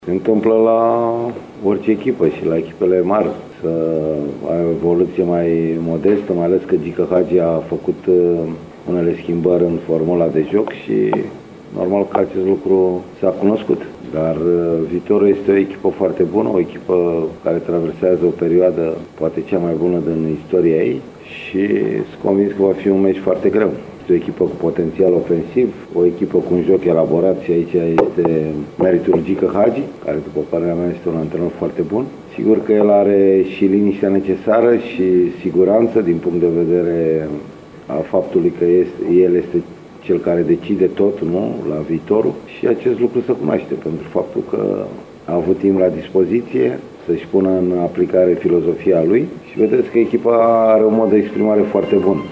Se întâmplă la orice echipă și la echipele mari să ai o evoluție mai modestă, mai ales că Gică Hagi a făcut unele schimbări în formula de joc și normal că acest lucru s-a cunoscut. Dar Viitorul este o echipă foarte bună, o echipă care traversează o perioadă poate cea mai bună din istoria ei și sunt convins că va fi un meci foarte greu. Este o echipă cu potențial ofensiv, o echipă cu un joc elaborat și aici este meritul Gică Hagi, care după părerea mea este un antrenor foarte bun. Sigur că el are și liniștea necesară și siguranță din punct de vedere a faptului că el este cel care decide tot, nu, la Viitorul, și acest lucru se cunoaște pentru faptul că a avut timp la dispoziție să-și pună în aplicare filozofia lui și vedeți că echipa are un mod de exprimare foarte bun.